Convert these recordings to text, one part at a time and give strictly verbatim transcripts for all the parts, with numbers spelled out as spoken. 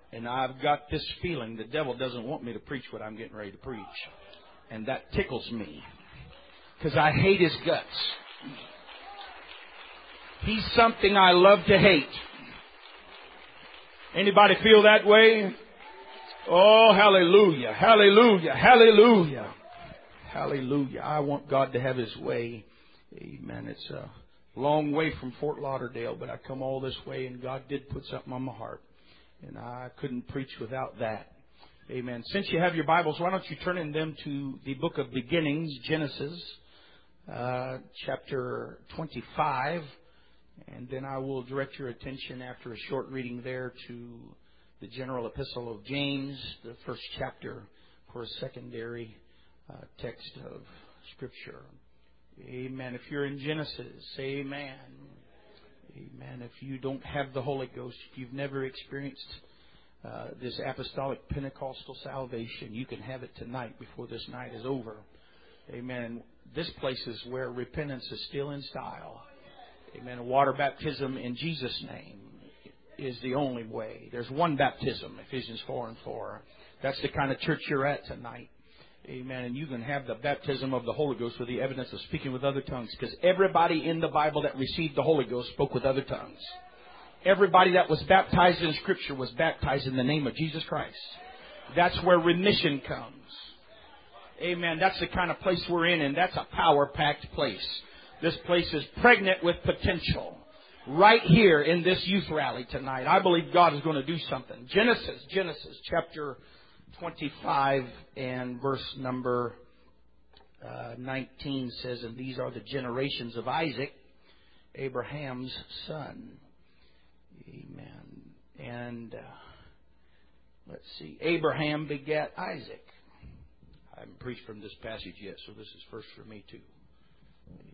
And I've got this feeling the devil doesn't want me to preach what I'm getting ready to preach. And that tickles me. Because I hate his guts. He's something I love to hate. Anybody feel that way? Oh, hallelujah, hallelujah, hallelujah, hallelujah. I want God to have His way. Amen. It's a long way from Fort Lauderdale, but I come all this way, and God did put something on my heart. And I couldn't preach without that. Amen. Since you have your Bibles, why don't you turn in them to the book of beginnings, Genesis, uh, chapter twenty-five. And then I will direct your attention after a short reading there to the general epistle of James, the first chapter, for a secondary uh, text of Scripture. Amen. If you're in Genesis, say amen. Amen. If you don't have the Holy Ghost, if you've never experienced uh, this apostolic Pentecostal salvation, you can have it tonight before this night is over. Amen. This place is where repentance is still in style. Amen. Water baptism in Jesus' name is the only way. There's one baptism, Ephesians four and four. That's the kind of church you're at tonight. Amen. And you can have the baptism of the Holy Ghost with the evidence of speaking with other tongues. Because everybody in the Bible that received the Holy Ghost spoke with other tongues. Everybody that was baptized in Scripture was baptized in the name of Jesus Christ. That's where remission comes. Amen. That's the kind of place we're in, and that's a power-packed place. This place is pregnant with potential. Right here in this youth rally tonight, I believe God is going to do something. Genesis, Genesis chapter twenty-five and verse number uh, nineteen says, and these are the generations of Isaac, Abraham's son. Amen. And uh, let's see, Abraham begat Isaac. I haven't preached from this passage yet, so this is first for me too. Amen.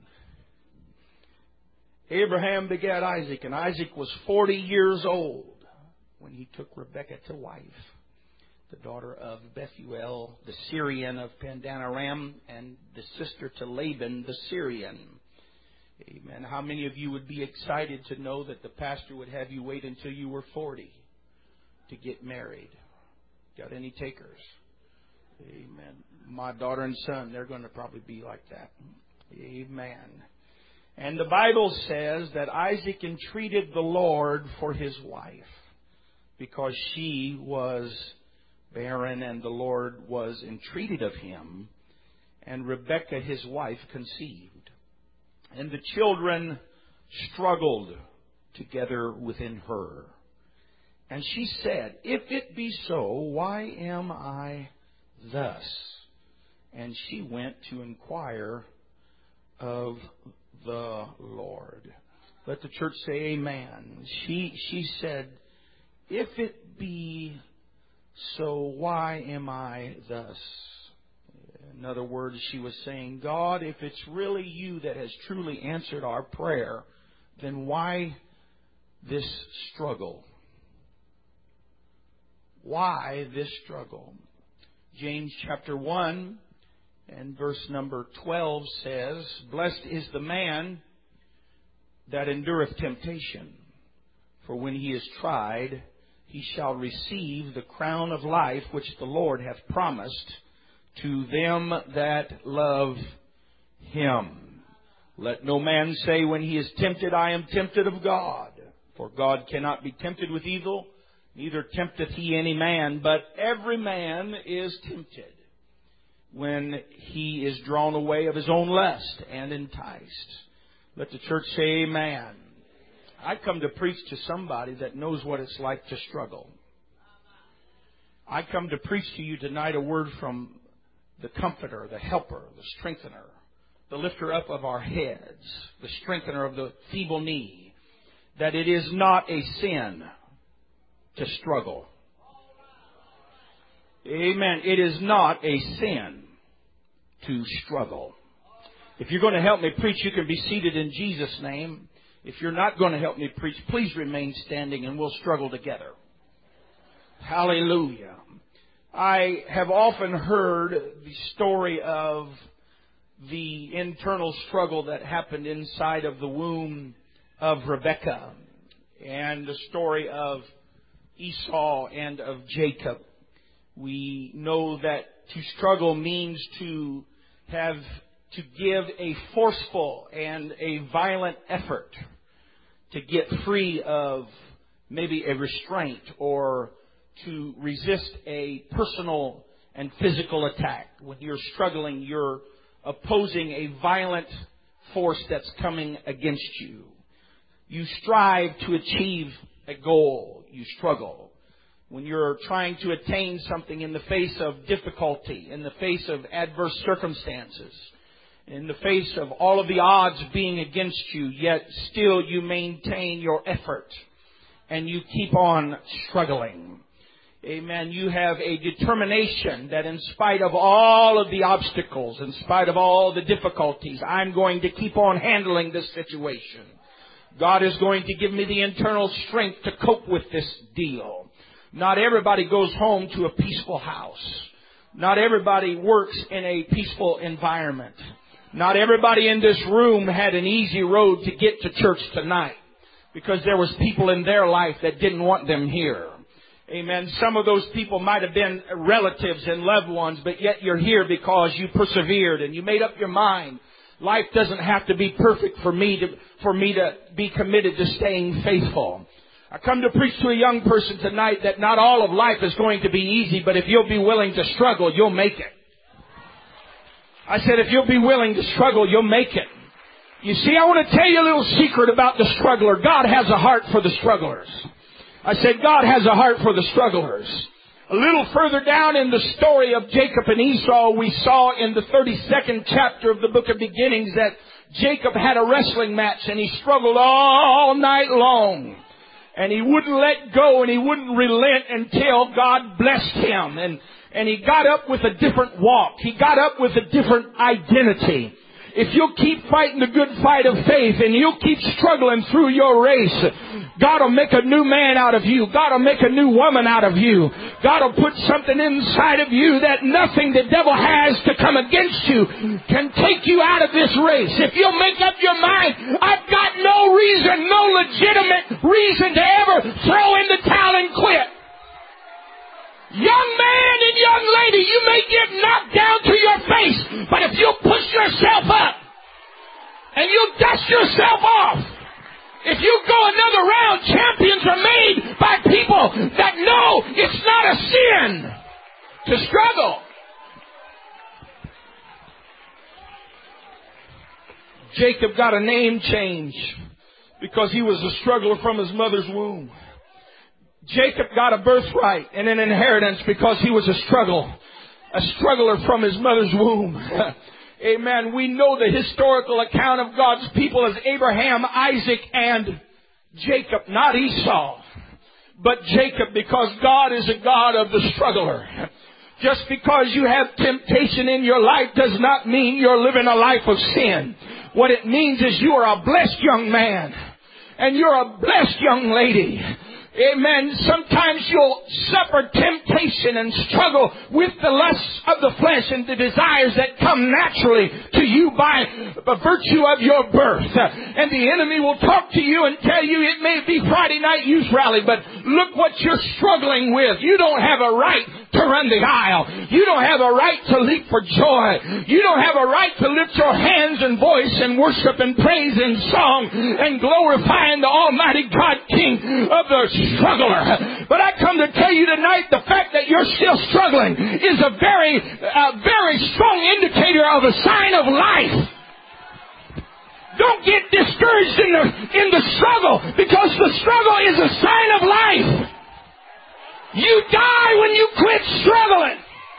Abraham begat Isaac, and Isaac was forty years old when he took Rebekah to wife, the daughter of Bethuel, the Syrian of Padanaram, and the sister to Laban, the Syrian. Amen. How many of you would be excited to know that the pastor would have you wait until you were forty to get married? Got any takers? Amen. My daughter and son, they're going to probably be like that. Amen. And the Bible says that Isaac entreated the Lord for his wife because she was barren, and the Lord was entreated of him. And Rebekah, his wife, conceived. And the children struggled together within her. And she said, if it be so, why am I thus? And she went to inquire of the Lord. Let the church say amen. She she said, if it be so, why am I thus? In other words, she was saying, God, if it's really you that has truly answered our prayer, then why this struggle? Why this struggle? James chapter one and verse number twelve says, blessed is the man that endureth temptation, for when he is tried, he shall receive the crown of life which the Lord hath promised to them that love Him. Let no man say when he is tempted, I am tempted of God. For God cannot be tempted with evil, neither tempteth He any man. But every man is tempted when he is drawn away of his own lust and enticed. Let the church say amen. I come to preach to somebody that knows what it's like to struggle. I come to preach to you tonight a word from the Comforter, the Helper, the Strengthener, the lifter up of our heads, the strengthener of the feeble knee, that it is not a sin to struggle. Amen. It is not a sin to struggle. If you're going to help me preach, you can be seated in Jesus' name. If you're not going to help me preach, please remain standing and we'll struggle together. Hallelujah. I have often heard the story of the internal struggle that happened inside of the womb of Rebekah, and the story of Esau and of Jacob. We know that to struggle means to have to give a forceful and a violent effort to get free of maybe a restraint or to resist a personal and physical attack. When you're struggling, you're opposing a violent force that's coming against you. You strive to achieve a goal. You struggle. When you're trying to attain something in the face of difficulty, in the face of adverse circumstances, in the face of all of the odds being against you, yet still you maintain your effort and you keep on struggling. Amen. You have a determination that in spite of all of the obstacles, in spite of all the difficulties, I'm going to keep on handling this situation. God is going to give me the internal strength to cope with this deal. Not everybody goes home to a peaceful house. Not everybody works in a peaceful environment. Not everybody in this room had an easy road to get to church tonight, because there was people in their life that didn't want them here. Amen. Some of those people might have been relatives and loved ones, but yet you're here because you persevered and you made up your mind. Life doesn't have to be perfect for me to, for me to be committed to staying faithful. I come to preach to a young person tonight that not all of life is going to be easy, but if you'll be willing to struggle, you'll make it. I said, if you'll be willing to struggle, you'll make it. You see, I want to tell you a little secret about the struggler. God has a heart for the strugglers. I said, God has a heart for the strugglers. A little further down in the story of Jacob and Esau, we saw in the thirty-second chapter of the book of Beginnings that Jacob had a wrestling match and he struggled all night long. And he wouldn't let go and he wouldn't relent until God blessed him. And, and he got up with a different walk. He got up with a different identity. If you'll keep fighting the good fight of faith and you'll keep struggling through your race, God will make a new man out of you. God will make a new woman out of you. God will put something inside of you that nothing the devil has to come against you can take you out of this race. If you'll make up your mind, I've got no reason, no legitimate reason to ever throw in the towel and quit. Young man and young lady, you may get knocked down to your face, but if you'll push yourself up and you'll dust yourself off, if you go another round, champions are made by people that know it's not a sin to struggle. Jacob got a name change because he was a struggler from his mother's womb. Jacob got a birthright and an inheritance because he was a struggle, a struggler from his mother's womb. Amen. We know the historical account of God's people as Abraham, Isaac, and Jacob, not Esau, but Jacob, because God is a God of the struggler. Just because you have temptation in your life does not mean you're living a life of sin. What it means is you are a blessed young man and you're a blessed young lady. Amen. Sometimes you'll suffer temptation and struggle with the lusts of the flesh and the desires that come naturally to you by virtue of your birth. And the enemy will talk to you and tell you it may be Friday night youth rally, but look what you're struggling with. You don't have a right to run the aisle. You don't have a right to leap for joy. You don't have a right to lift your hands and voice and worship and praise and song and glorifying the Almighty God King of the struggler. But I come to tell you tonight, the fact that you're still struggling is a very, uh, very strong indicator of a sign of life. Don't get discouraged in the, in the struggle, because the struggle is a sign of life. You die when you quit struggling.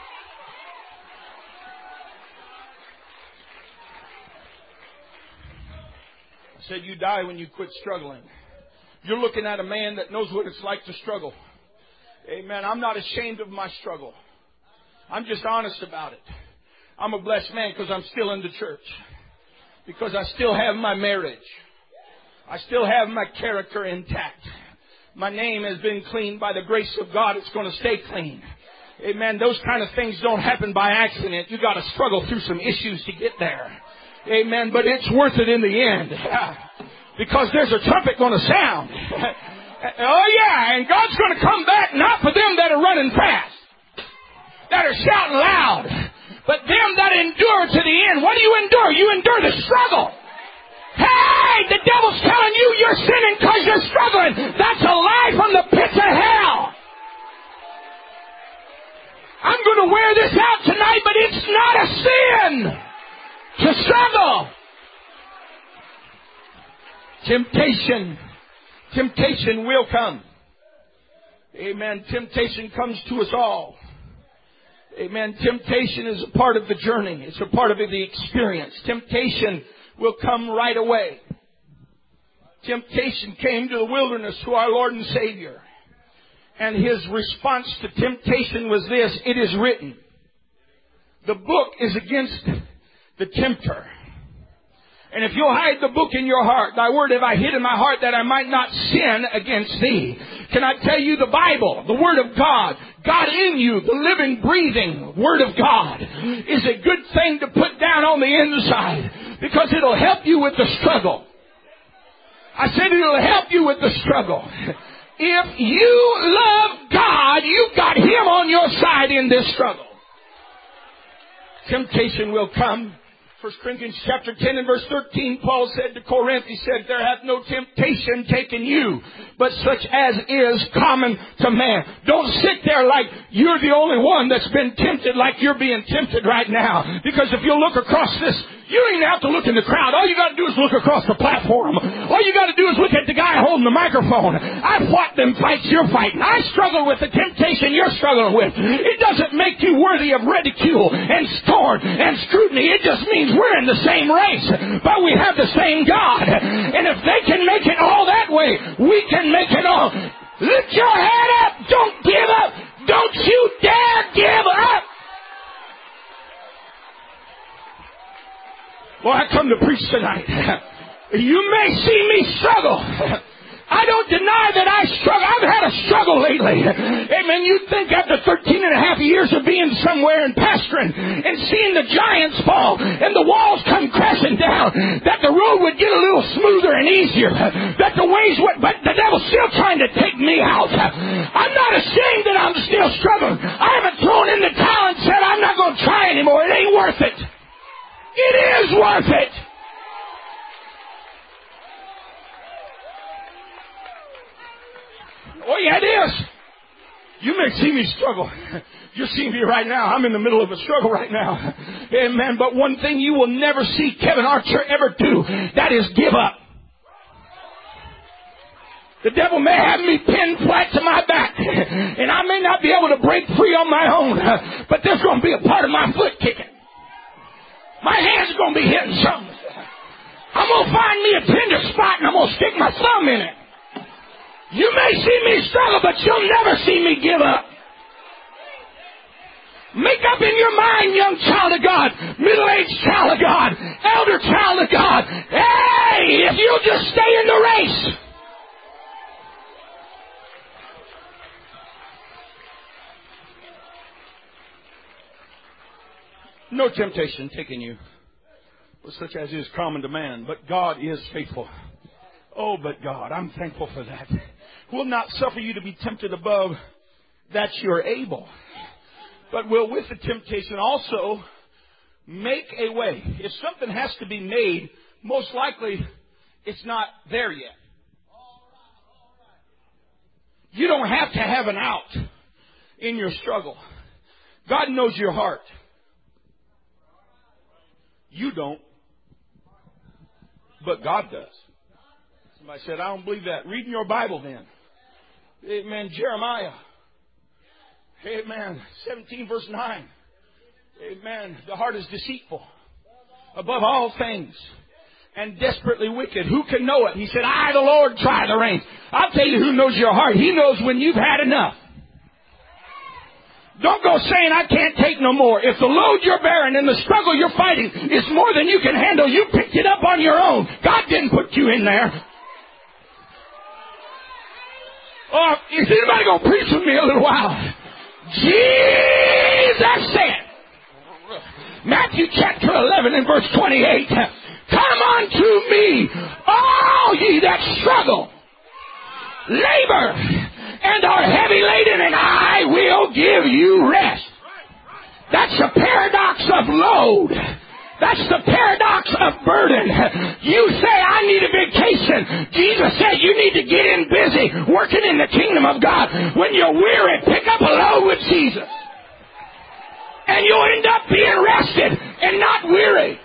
I said you die when you quit struggling. You're looking at a man that knows what it's like to struggle. Amen. I'm not ashamed of my struggle. I'm just honest about it. I'm a blessed man because I'm still in the church. Because I still have my marriage. I still have my character intact. My name has been cleaned by the grace of God. It's going to stay clean. Amen. Those kind of things don't happen by accident. You got to struggle through some issues to get there. Amen. But it's worth it in the end. Because there's a trumpet going to sound. Oh yeah, and God's going to come back not for them that are running fast, that are shouting loud, but them that endure to the end. What do you endure? You endure the struggle. Hey, the devil's telling you you're sinning because you're struggling. That's a lie from the pits of hell. I'm going to wear this out tonight, but it's not a sin to struggle. Temptation. Temptation will come. Amen. Temptation comes to us all. Amen. Temptation is a part of the journey. It's a part of the experience. Temptation will come right away. Temptation came to the wilderness to our Lord and Savior. And His response to temptation was this: it is written. The book is against the tempter. And if you'll hide the book in your heart, thy word have I hid in my heart that I might not sin against thee. Can I tell you, the Bible, the Word of God, God in you, the living, breathing Word of God, is a good thing to put down on the inside, because it'll help you with the struggle. I said it'll help you with the struggle. If you love God, you've got Him on your side in this struggle. Temptation will come. First Corinthians chapter ten and verse thirteen, Paul said to Corinth, he said, there hath no temptation taken you, but such as is common to man. Don't sit there like you're the only one that's been tempted like you're being tempted right now. Because if you look across this, you don't even have to look in the crowd. All you got to do is look across the platform. All you got to do is look at the guy holding the microphone. I fought them fights you're fighting. I struggle with the temptation you're struggling with. It doesn't make you worthy of ridicule and scorn and scrutiny. It just means we're in the same race, but we have the same God. And if they can make it all that way, we can make it all. Lift your head up. Don't give up. Don't you dare give up. Well, I come to preach tonight. You may see me struggle. I don't deny that I struggle. I've had a struggle lately. Amen. You'd think after thirteen and a half years of being somewhere and pastoring and seeing the giants fall and the walls come crashing down, that the road would get a little smoother and easier, that the ways would, but the devil's still trying to take me out. I'm not ashamed that I'm still struggling. I haven't thrown in the towel and said I'm not going to try anymore. It ain't worth it. It is worth it. Oh, yeah, it is. You may see me struggle. You're seeing me right now. I'm in the middle of a struggle right now. Amen. But one thing you will never see Kevin Archer ever do, that is give up. The devil may have me pinned flat to my back, and I may not be able to break free on my own, but there's going to be a part of my foot kicking. My hands are going to be hitting something. I'm going to find me a tender spot and I'm going to stick my thumb in it. You may see me struggle, but you'll never see me give up. Make up in your mind, young child of God, middle-aged child of God, elder child of God. Hey, if you'll just stay in the race. No temptation taking you, such as is common to man, but God is faithful. Oh, but God, I'm thankful for that. Will not suffer you to be tempted above that you're able, but will with the temptation also make a way. If something has to be made, most likely it's not there yet. You don't have to have an out in your struggle. God knows your heart. You don't, but God does. Somebody said, I don't believe that. Read in your Bible then. Amen. Jeremiah. Amen. seventeen verse nine. Amen. The heart is deceitful above all things and desperately wicked. Who can know it? He said, I, the Lord, try the reins. I'll tell you who knows your heart. He knows when you've had enough. Don't go saying, I can't take no more. If the load you're bearing and the struggle you're fighting is more than you can handle, you picked it up on your own. God didn't put you in there. Oh, is anybody going to preach with me a little while? Jesus said, Matthew chapter eleven and verse twenty-eight, come unto me, all ye that struggle labor and are heavy laden, and I will give you rest. That's the paradox of load. That's the paradox of burden. You say, I need a vacation. Jesus said, you need to get in busy working in the kingdom of God. When you're weary, pick up a load with Jesus. And you'll end up being rested and not weary.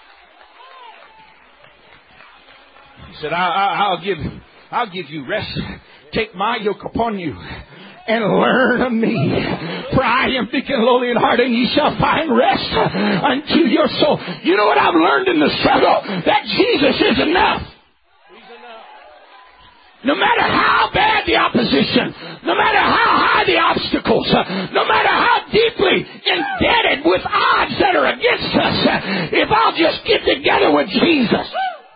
He said, I, I, I'll give, I'll give you rest. Take my yoke upon you and learn of me. For I am meek and lowly in heart, and ye shall find rest unto your soul. You know what I've learned in the struggle? That Jesus is enough. No matter how bad the opposition, no matter how high the obstacles, no matter how deeply indebted with odds that are against us, if I'll just get together with Jesus.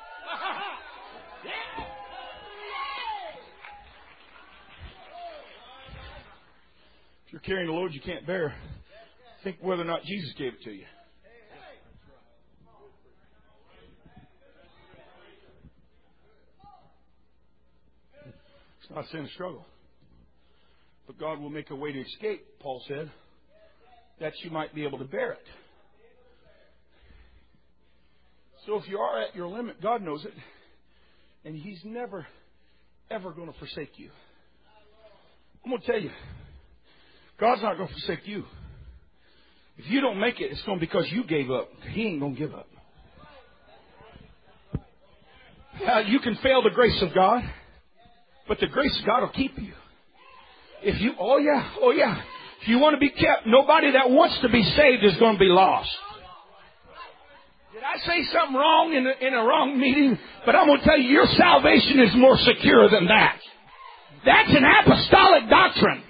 If you're carrying a load you can't bear, think whether or not Jesus gave it to you. It's not sin, a struggle. But God will make a way to escape, Paul said, that you might be able to bear it. So if you are at your limit, God knows it. And He's never, ever going to forsake you. I'm going to tell you, God's not going to forsake you. If you don't make it, it's going to be because you gave up. He ain't going to give up. Uh, you can fail the grace of God, but the grace of God will keep you. If you, oh yeah, oh yeah. If you want to be kept, nobody that wants to be saved is going to be lost. Did I say something wrong in a, in a wrong meeting? But I'm going to tell you, your salvation is more secure than that. That's an apostolic doctrine.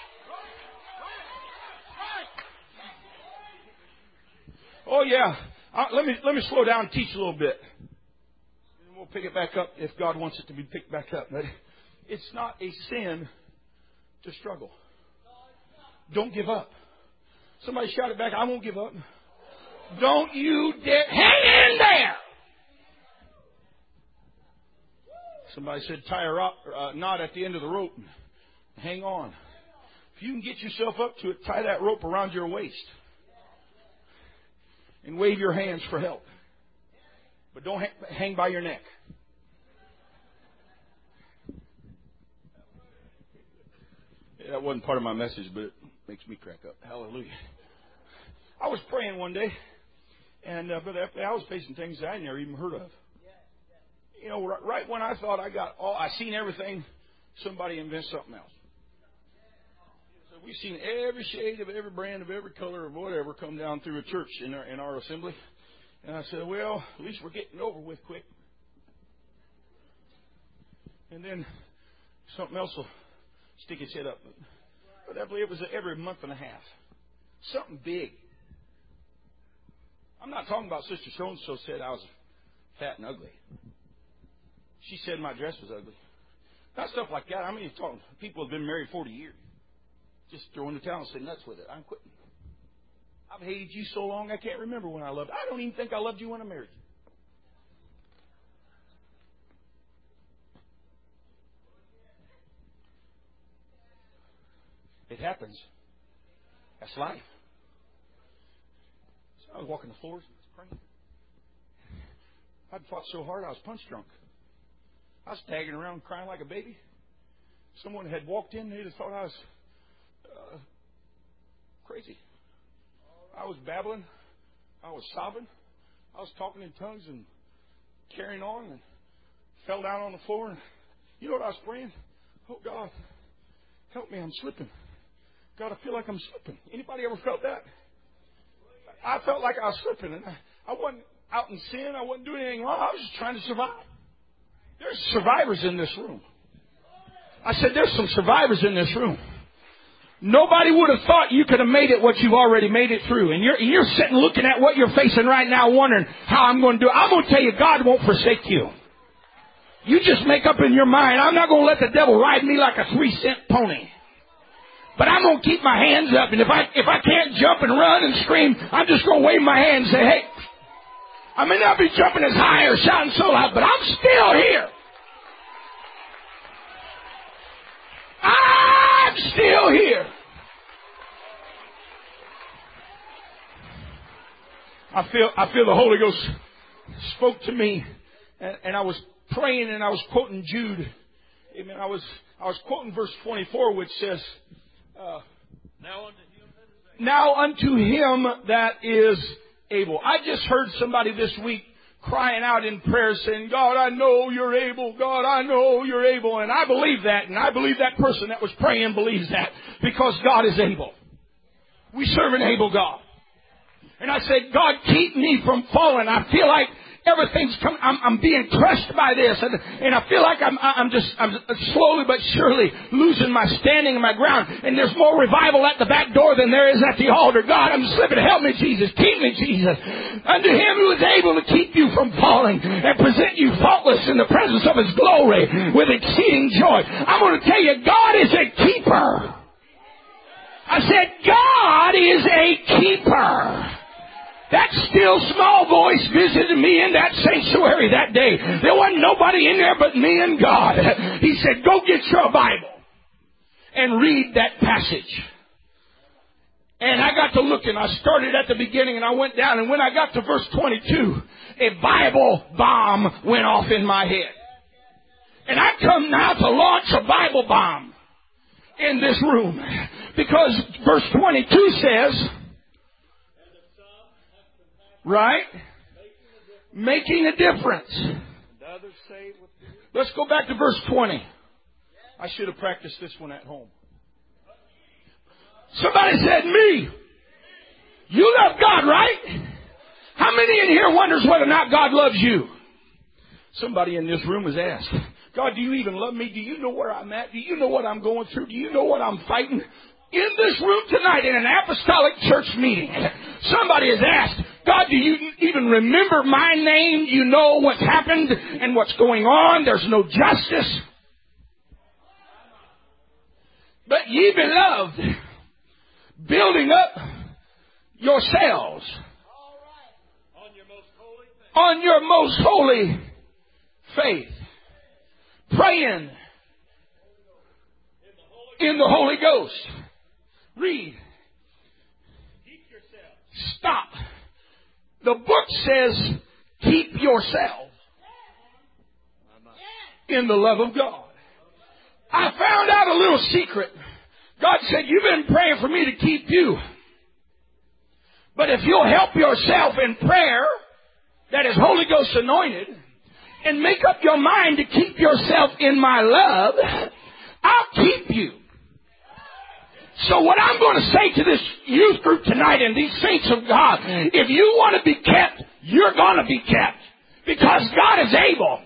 Oh yeah. Uh, let me let me slow down and teach a little bit. And we'll pick it back up if God wants it to be picked back up. But it's not a sin to struggle. Don't give up. Somebody shout it back. I won't give up. Don't you dare. Hang in there. Somebody said tie a rock, uh, knot at the end of the rope. Hang on. If you can get yourself up to it, tie that rope around your waist. And wave your hands for help. But don't hang by your neck. Yeah, that wasn't part of my message, but it makes me crack up. Hallelujah. I was praying one day, and uh, Brother F, I was facing things that I never even heard of. You know, right, right when I thought I got all, I seen everything, somebody invents something else. We've seen every shade of every brand of every color of whatever come down through a church in our, in our assembly. And I said, well, at least we're getting over with quick. And then something else will stick its head up. But I believe it was every month and a half. Something big. I'm not talking about Sister So-and-so said I was fat and ugly. She said my dress was ugly. Not stuff like that. I mean, talking people have been married forty years. Just throw in the towel and say, nuts with it. I'm quitting. I've hated you so long I can't remember when I loved you. I don't even think I loved you when I married you. It happens. That's life. So I was walking the floors and I was praying. I'd fought so hard I was punch drunk. I was tagging around crying like a baby. Someone had walked in, they'd have thought I was Uh, crazy. I was babbling. I was sobbing. I was talking in tongues and carrying on and fell down on the floor. And you know what I was praying? Oh, God, help me. I'm slipping. God, I feel like I'm slipping. Anybody ever felt that? I felt like I was slipping. And I, I wasn't out in sin. I wasn't doing anything wrong. I was just trying to survive. There's survivors in this room. I said, there's some survivors in this room. Nobody would have thought you could have made it what you've already made it through. And you're, you're sitting looking at what you're facing right now wondering how I'm going to do it. I'm going to tell you, God won't forsake you. You just make up in your mind, I'm not going to let the devil ride me like a three cent pony. But I'm going to keep my hands up. And if I, if I can't jump and run and scream, I'm just going to wave my hand and say, hey, I may not be jumping as high or shouting so loud, but I'm still here. still here. I feel, I feel the Holy Ghost spoke to me, and, and I was praying and I was quoting Jude. Amen. I was, I was quoting verse twenty-four, which says, uh, now unto him, now unto him that is able. I just heard somebody this week crying out in prayer saying, God, I know you're able. God, I know you're able. And I believe that. And I believe that person that was praying believes that, because God is able. We serve an able God. And I said, God, keep me from falling. I feel like everything's coming. I'm, I'm being crushed by this. And, and I feel like I'm, I'm just, I'm slowly but surely losing my standing and my ground. And there's more revival at the back door than there is at the altar. God, I'm slipping. Help me, Jesus. Keep me, Jesus. Unto him who is able to keep you from falling and present you faultless in the presence of his glory with exceeding joy. I'm going to tell you, God is a keeper. I said, God is a keeper. That still small voice visited me in that sanctuary that day. There wasn't nobody in there but me and God. He said, go get your Bible and read that passage. And I got to looking. I started at the beginning and I went down. And when I got to verse twenty-two, a Bible bomb went off in my head. And I come now to launch a Bible bomb in this room. Because verse twenty-two says, right? Making a difference. Let's go back to verse twenty. I should have practiced this one at home. Somebody said, me. You love God, right? How many in here wonders whether or not God loves you? Somebody in this room has asked, God, do you even love me? Do you know where I'm at? Do you know what I'm going through? Do you know what I'm fighting? In this room tonight, in an apostolic church meeting, somebody has asked, God, do you even remember my name? You know what's happened and what's going on. There's no justice. But ye beloved, building up yourselves on your most holy faith, praying in the Holy Ghost. Read. Stop. The book says, keep yourself in the love of God. I found out a little secret. God said, you've been praying for me to keep you. But if you'll help yourself in prayer that is Holy Ghost anointed and make up your mind to keep yourself in my love, I'll keep you. So what I'm going to say to this youth group tonight and these saints of God, if you want to be kept, you're going to be kept. Because God is able.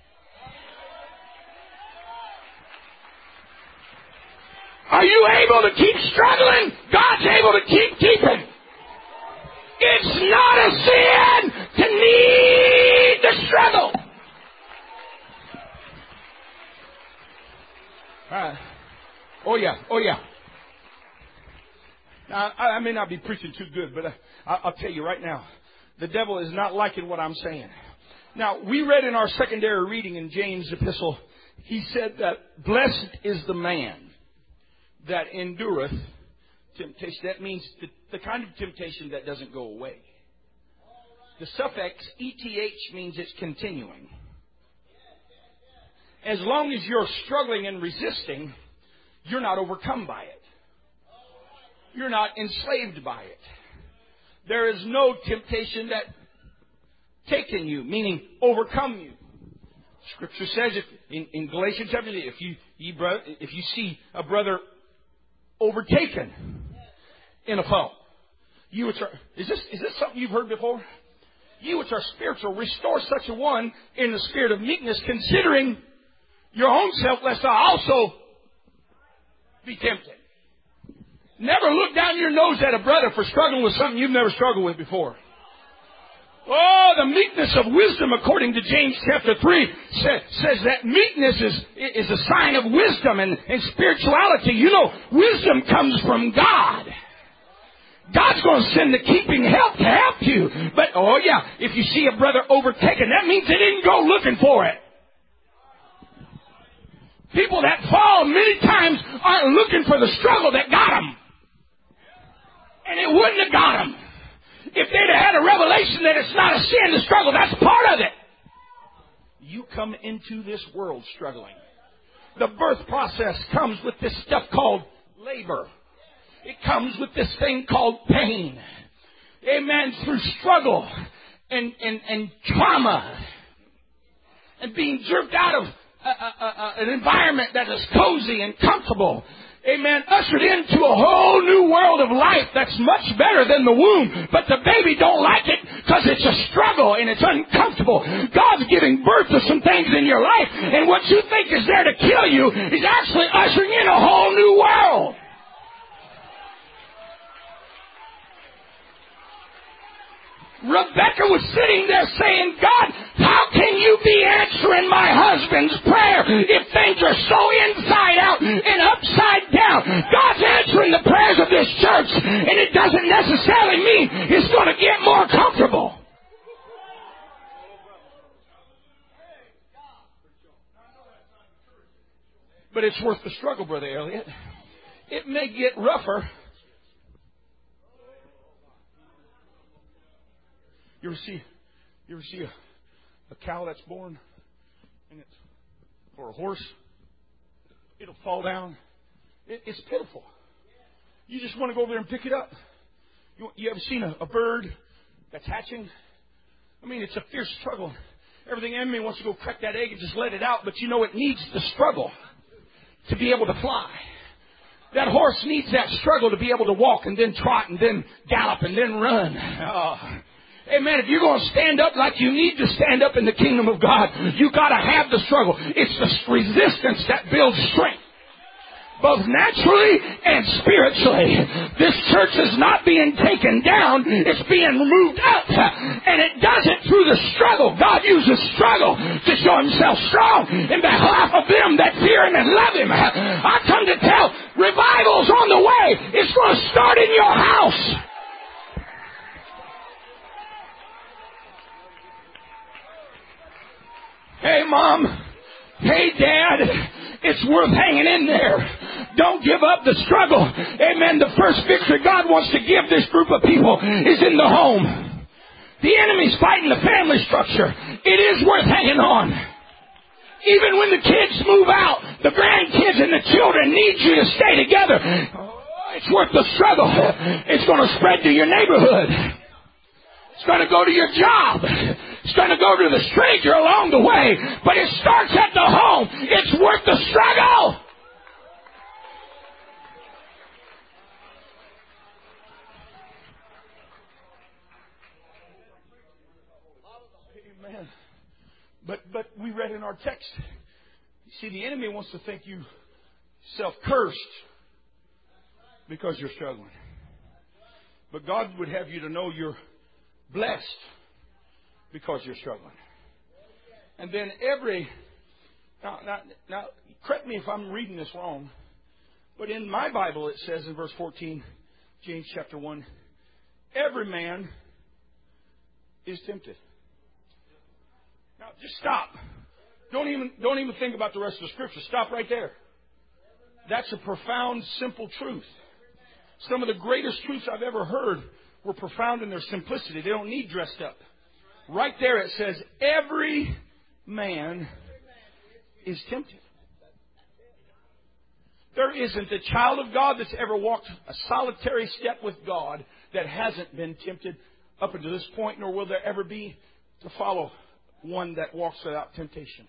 Are you able to keep struggling? God's able to keep keeping. It's not a sin to need the struggle. Uh, oh yeah, oh yeah. Now, I, I may not be preaching too good, but I, I'll tell you right now, the devil is not liking what I'm saying. Now, we read in our secondary reading in James' epistle, he said that blessed is the man that endureth temptation. That means the, the kind of temptation that doesn't go away. The suffix E T H means it's continuing. As long as you're struggling and resisting, you're not overcome by it. You're not enslaved by it. There is no temptation that taken you, meaning overcome you. Scripture says if, in, in Galatians chapter eight, if you, you bro, if you see a brother overtaken in a fault, you which are, is this is this something you've heard before? You which are spiritual, restore such a one in the spirit of meekness, considering your own self, lest I also be tempted. Never look down your nose at a brother for struggling with something you've never struggled with before. Oh, the meekness of wisdom, according to James chapter three, says, says that meekness is, is a sign of wisdom and, and spirituality. You know, wisdom comes from God. God's going to send the keeping help to help you. But, oh yeah, if you see a brother overtaken, that means they didn't go looking for it. People that fall many times aren't looking for the struggle that got them. And it wouldn't have got them if they'd have had a revelation that it's not a sin to struggle. That's part of it. You come into this world struggling. The birth process comes with this stuff called labor. It comes with this thing called pain. Amen. Through struggle and, and, and trauma and being jerked out of a, a, a, an environment that is cozy and comfortable. Amen. Ushered into a whole new world of life that's much better than the womb. But the baby don't like it because it's a struggle and it's uncomfortable. God's giving birth to some things in your life. And what you think is there to kill you is actually ushering in a whole new world. Rebecca was sitting there saying, God, how can you be answering my husband's prayer if things are so inside out and upside down? God's answering the prayers of this church, and it doesn't necessarily mean it's going to get more comfortable. But it's worth the struggle, Brother Elliot. It may get rougher. You ever see, you ever see a, a cow that's born, and it's, or a horse? It'll fall down. It, it's pitiful. You just want to go over there and pick it up. You, you ever seen a, a bird that's hatching? I mean, it's a fierce struggle. Everything in me wants to go crack that egg and just let it out, but you know it needs the struggle to be able to fly. That horse needs that struggle to be able to walk and then trot and then gallop and then run. Oh. Amen. If you're going to stand up like you need to stand up in the kingdom of God, you got to have the struggle. It's the resistance that builds strength, both naturally and spiritually. This church is not being taken down. It's being moved up. And it does it through the struggle. God uses struggle to show himself strong in behalf of them that fear him and love him. I come to tell, revival's on the way. It's going to start in your house. Hey, Mom. Hey, Dad. It's worth hanging in there. Don't give up the struggle. Amen. The first victory God wants to give this group of people is in the home. The enemy's fighting the family structure. It is worth hanging on. Even when the kids move out, the grandkids and the children need you to stay together. It's worth the struggle. It's going to spread to your neighborhood. It's going to go to your job. It's going to go to the stranger along the way. But it starts at the home. It's worth the struggle. Amen. But, but we read in our text, you see, the enemy wants to think you self-cursed because you're struggling. But God would have you to know you're blessed because you're struggling. And then every, now, now, now, correct me if I'm reading this wrong, but in my Bible it says in verse fourteen, James chapter one, every man is tempted. Now, just stop. Don't even, don't even think about the rest of the scripture. Stop right there. That's a profound, simple truth. Some of the greatest truths I've ever heard were profound in their simplicity. They don't need dressed up. Right there it says, every man is tempted. There isn't a child of God that's ever walked a solitary step with God that hasn't been tempted up until this point, nor will there ever be to follow one that walks without temptation.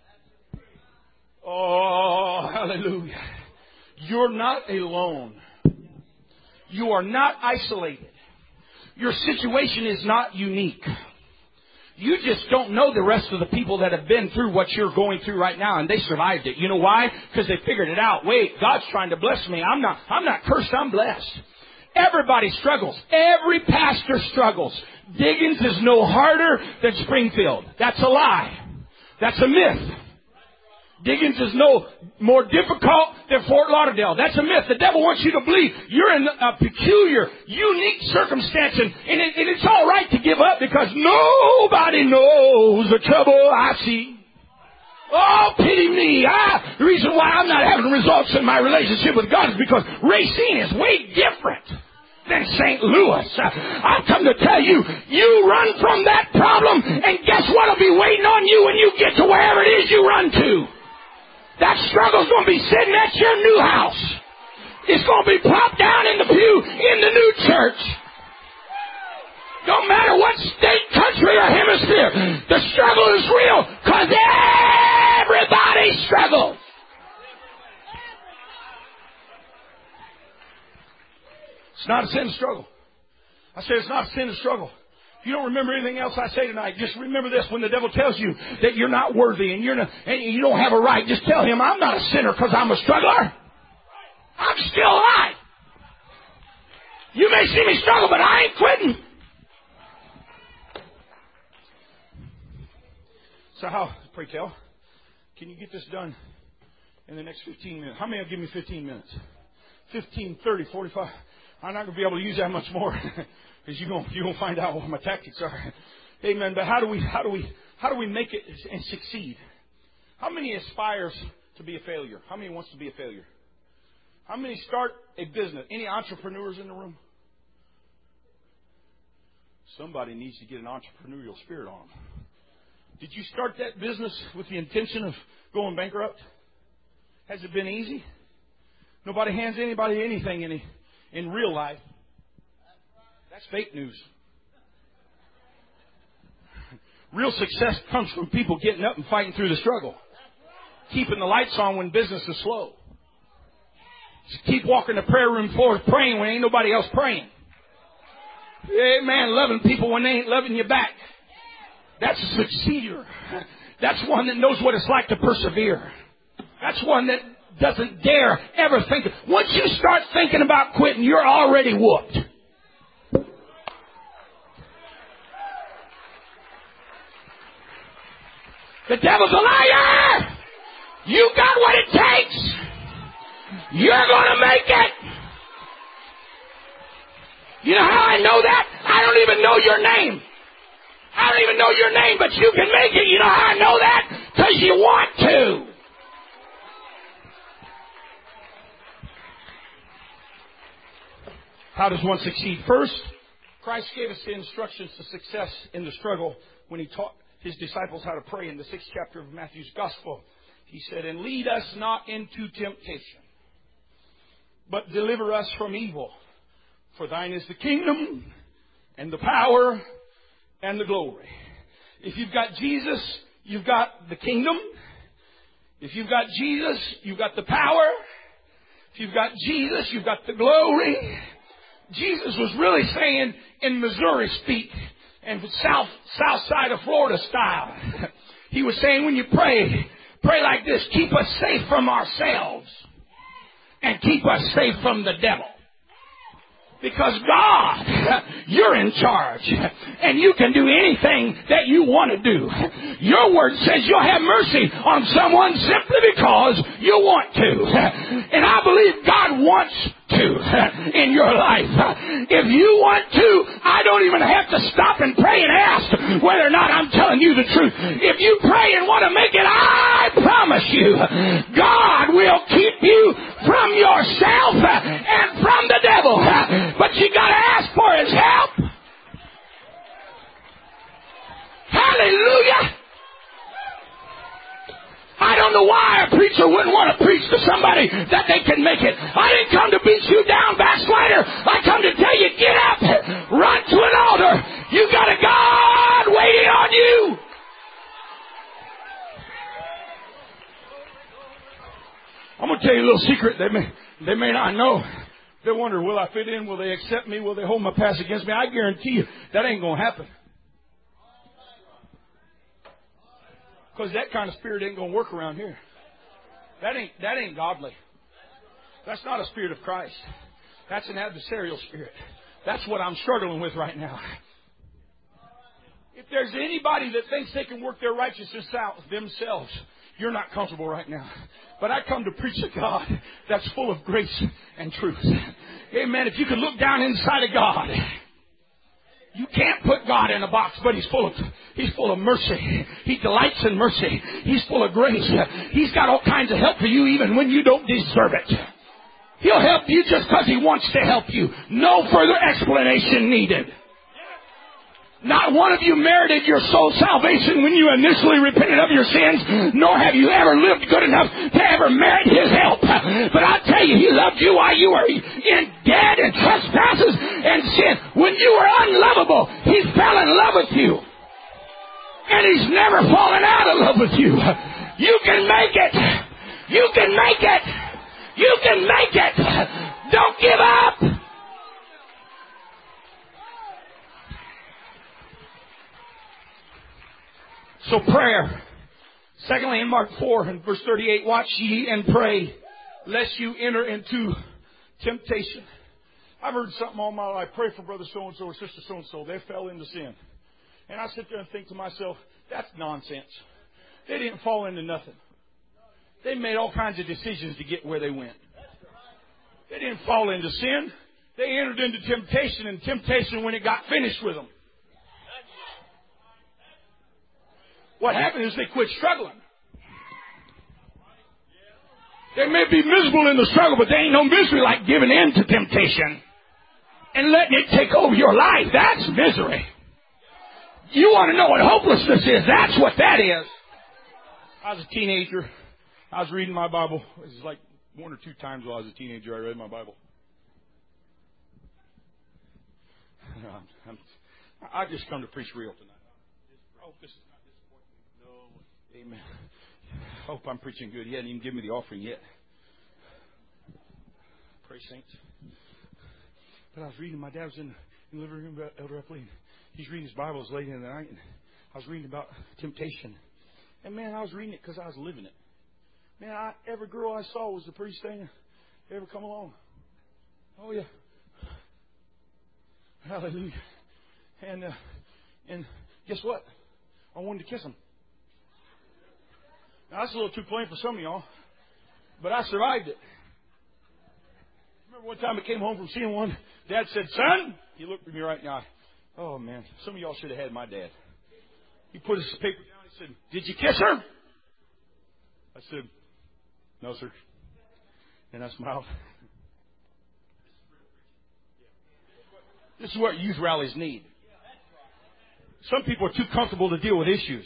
Oh, hallelujah. You're not alone. You are not isolated. Your situation is not unique. You just don't know the rest of the people that have been through what you're going through right now, and they survived it. You know why? Because they figured it out. Wait, God's trying to bless me. I'm not, I'm not cursed. I'm blessed. Everybody struggles. Every pastor struggles. Diggins is no harder than Springfield. That's a lie. That's a myth. Diggins is no more difficult than Fort Lauderdale. That's a myth. The devil wants you to believe you're in a peculiar, unique circumstance, and, and, it, and it's all right to give up because nobody knows the trouble I see. Oh, pity me. I, the reason why I'm not having results in my relationship with God is because Racine is way different than Saint Louis. I've come to tell you, you run from that problem, and guess what will be waiting on you when you get to wherever it is you run to? That struggle's going to be sitting at your new house. It's going to be plopped down in the pew in the new church. Don't matter what state, country, or hemisphere, the struggle is real because everybody struggles. It's not a sin to struggle. I said it's not a sin to struggle. If you don't remember anything else I say tonight, just remember this. When the devil tells you that you're not worthy and you're not, and you don't have a right, just tell him, I'm not a sinner because I'm a struggler. I'm still alive. You may see me struggle, but I ain't quitting. So how, pray tell, can you get this done in the next fifteen minutes? How many will give me fifteen minutes? fifteen, thirty, forty-five. I'm not going to be able to use that much more because you're going you're going to find out what my tactics are. Amen. But how do we how do we how do we make it and succeed? How many aspires to be a failure? How many wants to be a failure? How many start a business? Any entrepreneurs in the room? Somebody needs to get an entrepreneurial spirit on them. Did you start that business with the intention of going bankrupt? Has it been easy? Nobody hands anybody anything in, in real life. That's fake news. Real success comes from people getting up and fighting through the struggle. Keeping the lights on when business is slow. Just keep walking the prayer room floor praying when ain't nobody else praying. Amen. Loving people when they ain't loving you back. That's a succeeder. That's one that knows what it's like to persevere. That's one that doesn't dare ever think. Once you start thinking about quitting, you're already whooped. The devil's a liar. You got what it takes. You're going to make it. You know how I know that? I don't even know your name. I don't even know your name, but you can make it. You know how I know that? Because you want to. How does one succeed? First, Christ gave us the instructions to success in the struggle when He taught His disciples how to pray in the sixth chapter of Matthew's Gospel. He said, and lead us not into temptation, but deliver us from evil. For thine is the kingdom and the power and the glory. If you've got Jesus, you've got the kingdom. If you've got Jesus, you've got the power. If you've got Jesus, you've got the glory. Jesus was really saying in Missouri speak and south, south side of Florida style. He was saying when you pray, pray like this, keep us safe from ourselves and keep us safe from the devil. Because God, you're in charge, and you can do anything that you want to do. Your word says you'll have mercy on someone simply because you want to. And I believe God wants to in your life. If you want to, I don't even have to stop and pray and ask whether or not I'm telling you the truth. If you pray and want to make it, I promise you, God will keep you from yourself and from the devil. But you got to ask for His help. Hallelujah. I don't know why a preacher wouldn't want to preach to somebody that they can make it. I didn't come to beat you down, backslider. I come to tell you, get up, run to an altar. You got a God waiting on you. I'm going to tell you a little secret they may, they may not know. They wonder, will I fit in? Will they accept me? Will they hold my past against me? I guarantee you that ain't going to happen. Because that kind of spirit ain't going to work around here. That ain't, that ain't godly. That's not a spirit of Christ. That's an adversarial spirit. That's what I'm struggling with right now. If there's anybody that thinks they can work their righteousness out themselves, you're not comfortable right now. But I come to preach a God that's full of grace and truth. Amen. If you could look down inside of God, You can't put God in a box, but He's full of, He's full of mercy. He delights in mercy. He's full of grace. He's got all kinds of help for you even when you don't deserve it. He'll help you just because He wants to help you. No further explanation needed. Not one of you merited your soul salvation when you initially repented of your sins, nor have you ever lived good enough to ever merit His help. But I tell you, He loved you while you were in dead and trespasses and sin. When you were unlovable, He fell in love with you. And He's never fallen out of love with you. You can make it. You can make it. You can make it. Don't give up. So prayer. Secondly, in Mark four and verse thirty-eight, watch ye and pray, lest you enter into temptation. I've heard something all my life. Pray for brother so-and-so or sister so-and-so. They fell into sin. And I sit there and think to myself, that's nonsense. They didn't fall into nothing. They made all kinds of decisions to get where they went. They didn't fall into sin. They entered into temptation, and temptation when it got finished with them. What happened is they quit struggling. They may be miserable in the struggle, but there ain't no misery like giving in to temptation and letting it take over your life. That's misery. You want to know what hopelessness is? That's what that is. I was a teenager. I was reading my Bible. It was like one or two times while I was a teenager I read my Bible. I'm, I just come to preach real tonight. Oh, this is not disappointing. No. Amen. I hope I'm preaching good. He hadn't even given me the offering yet. Praise saints. But I was reading. My dad was in, in the living room about Elder Epley. He's reading his Bible. It was late in the night. And I was reading about temptation. And man, I was reading it because I was living it. Man, I, every girl I saw was the prettiest thing ever come along. Oh yeah. Hallelujah. And uh, and guess what? I wanted to kiss them. Now that's a little too plain for some of y'all, but I survived it. Remember one time I came home from seeing one. Dad said, "Son," he looked at me right in the eye. Oh man, some of y'all should have had my dad. He put his paper down. He said, "Did you kiss her?" I said, "No, sir." And I smiled. This is what youth rallies need. Some people are too comfortable to deal with issues.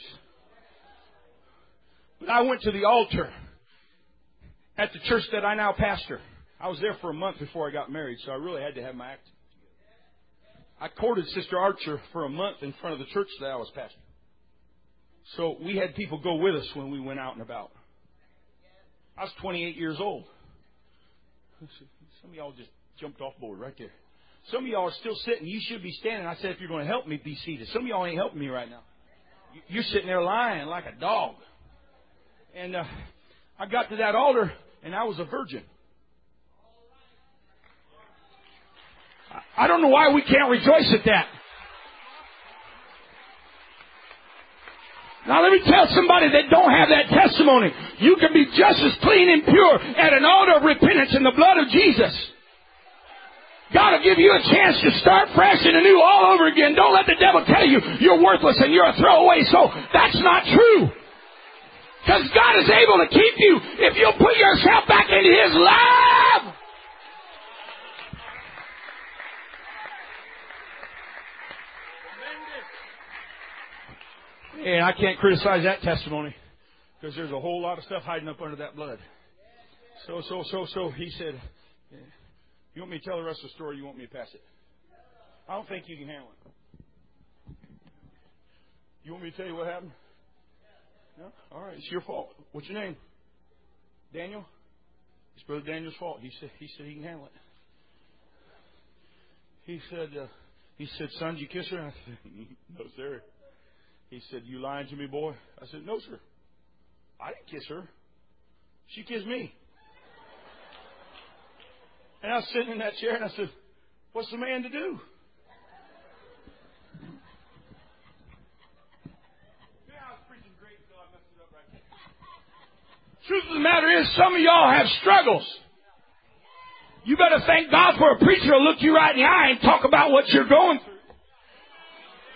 But I went to the altar at the church that I now pastor. I was there for a month before I got married, so I really had to have my act together. I courted Sister Archer for a month in front of the church that I was pastoring. So we had people go with us when we went out and about. I was twenty-eight years old. Some of y'all just jumped off board right there. Some of y'all are still sitting. You should be standing. I said, if you're going to help me, be seated. Some of y'all ain't helping me right now. You're sitting there lying like a dog. And uh, I got to that altar, and I was a virgin. I don't know why we can't rejoice at that. Now let me tell somebody that don't have that testimony. You can be just as clean and pure at an altar of repentance in the blood of Jesus. God will give you a chance to start fresh and anew all over again. Don't let the devil tell you you're worthless and you're a throwaway soul. That's not true. Because God is able to keep you if you'll put yourself back into His love. And I can't criticize that testimony because there's a whole lot of stuff hiding up under that blood. So, so, so, so he said, you want me to tell the rest of the story or you want me to pass it? I don't think you can handle it. You want me to tell you what happened? No? All right, it's your fault. What's your name? Daniel? It's Brother Daniel's fault. He said he said he can handle it. He said, uh, he said, son, did you kiss her? And I said, no, sir. He said, you lying to me, boy? I said, no, sir. I didn't kiss her. She kissed me. And I was sitting in that chair and I said, what's the man to do? Truth of the matter is, some of y'all have struggles. You better thank God for a preacher who'll look you right in the eye and talk about what you're going through.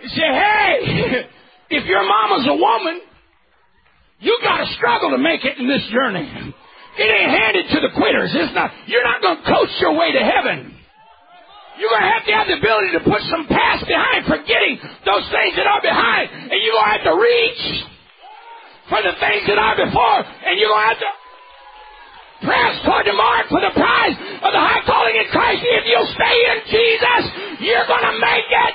You say, hey, if your mama's a woman, you got to struggle to make it in this journey. It ain't handed to the quitters. It's not. You're not going to coach your way to heaven. You're going to have to have the ability to put some past behind, forgetting those things that are behind, and you're going to have to reach for the things that are before, and you're going to have to press toward the mark for the prize of the high calling in Christ. If you'll stay in Jesus, you're going to make it.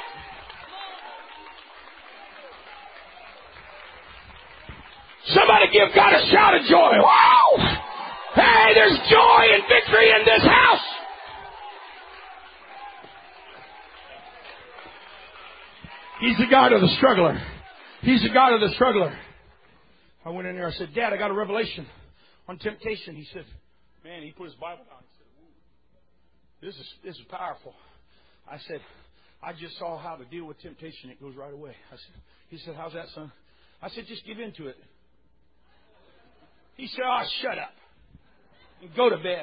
Somebody give God a shout of joy. Wow! Hey, there's joy and victory in this house. He's the God of the struggler. He's the God of the struggler. I went in there. I said, Dad, I got a revelation on temptation. He said, man, he put his Bible down. He said, ooh, this is, this is powerful. I said, I just saw how to deal with temptation. It goes right away. I said, he said, how's that, son? I said, just give in to it. He said, oh, shut up and go to bed.